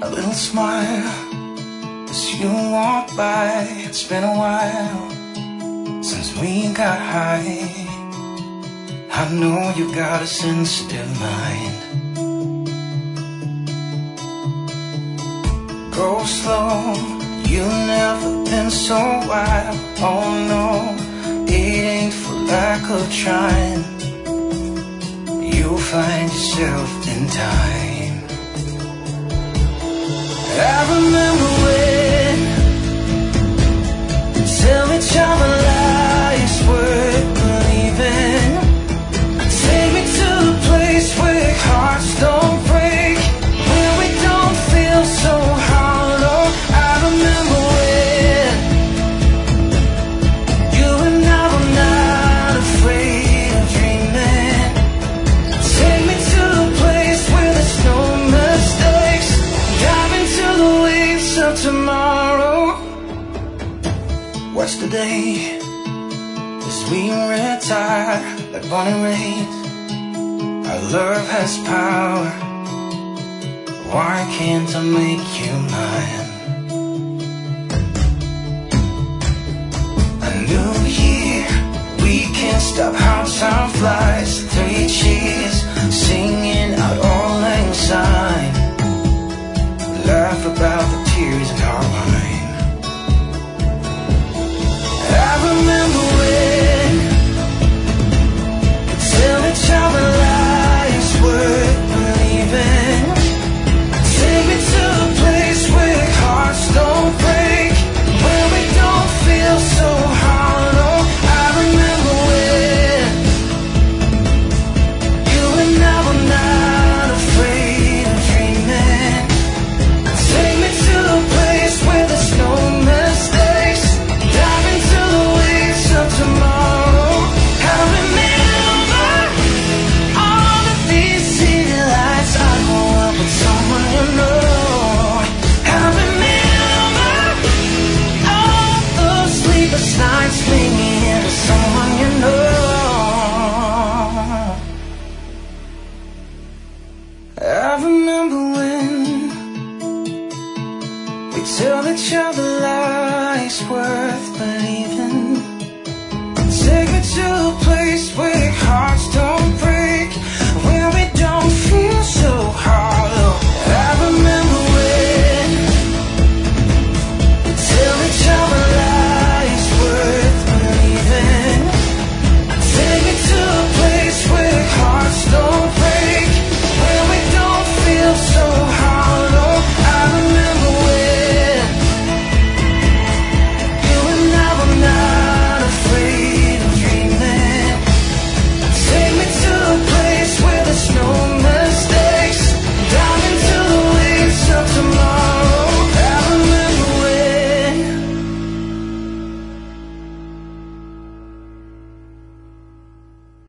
a little smile as you walk by. It's been a while since we got high. I know you got a sensitive mind. Go slow, you've never been so wild. Oh no, it ain't for lack of trying. You'll find yourself in time. I remember when tell each other lies worth believing. Take me to a place where hearts don't break, where we don't feel so hollow. I remember when you and I were not afraid of dreaming. Take me to a place where there's no mistakes. Dive into the waves of tomorrow. Watch the day as we retire like Bonnie Raitt. Our love has power. Why can't I make you mine? A new year, we can't stop how time flies. 3 cheers, singing out all lang syne. Laugh about the tears in our wine. I remember when we tell each other lies worth believing. Take me to a place where hearts don't break, where we don't feel so hollow. I remember when you and I were not afraid of dreaming. Take me to a place where there's no mistakes. Dive into the waves of tomorrow. I remember all of these city lights. I grew up with someone you know. I remember all those sleepless nights clinging to someone you know. I remember when we tell each other lies worth living.